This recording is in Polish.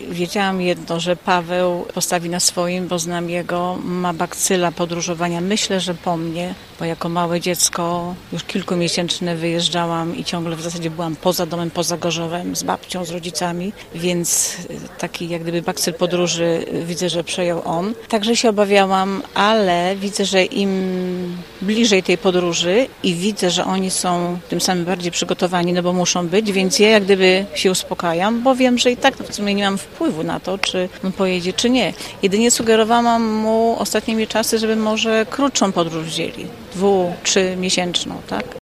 wiedziałam jedno, że Paweł postawi na swoim, bo znam jego, ma bakcyla podróżowania. Myślę, że po mnie, bo jako małe dziecko już kilkumiesięczne wyjeżdżałam i ciągle w zasadzie byłam poza domem, poza Gorzowem, z babcią, z rodzicami, więc taki jak gdyby bakcyl podróży widzę, że przejął on. Także się obawiałam, ale widzę, że im bliżej tej podróży i widzę, że oni są tym samym bardziej przygotowani, no bo muszą być, więc ja jak gdyby się uspokajam, bo wiem, że i tak w sumie nie mam wpływu na to, czy on pojedzie, czy nie. Jedynie sugerowałam mu ostatnimi czasy, żeby może krótszą podróż wzięli, 2-3 miesięczną, tak?